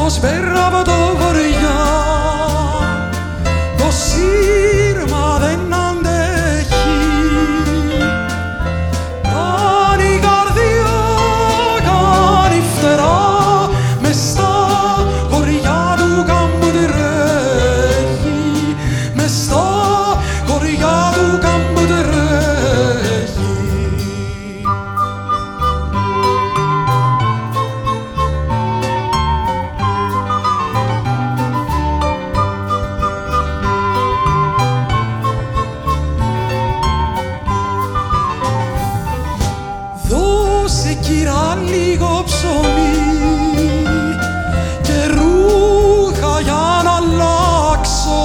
δρόμος πέρα από το βορειά, το σύρμα δεν αντέχει. Κάνει καρδιά, κάνει φτερά, μες στα χωριά του κάμπου τρέχει, μες στα χωριά του κάμπου τρέχει. Δώσε κυρά λίγο ψωμί και ρούχα για να αλλάξω,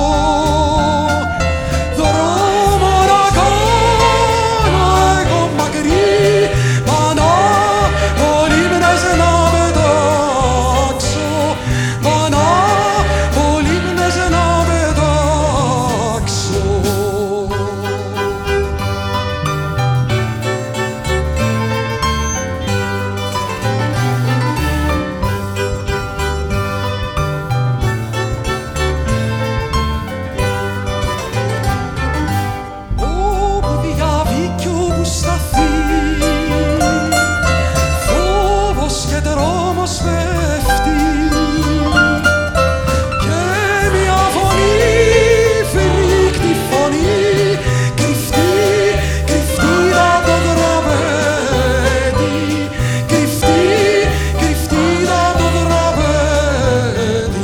δρόμο να κάνω εγώ μακρύ, πάνω πολύμνες να πετάξω, πάνω πολύμνες να πετάξω. Φόβος και τρόμος πέφτει και μια φωνή, φρίκτη φωνή, κρυφτή, κρυφτή δα' το τραπέζι, κρυφτή, κρυφτή δα' το τραπέζι.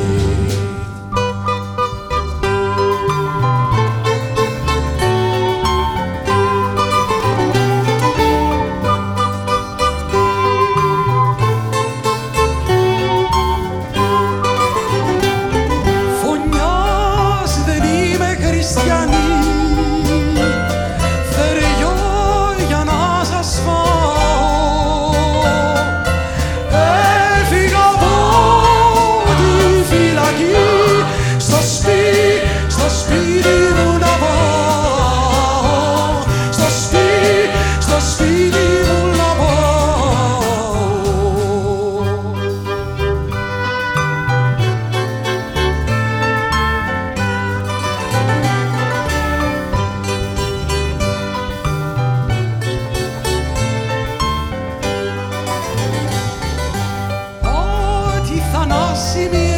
Φωνιάς δεν είμαι χριστιανή, θεριό για να σας φάω. Έφυγα από τη φυλακή, στο σπίτι μου να πάω, στο σπίτι μου να πάω. Ό,τι θανάσιμη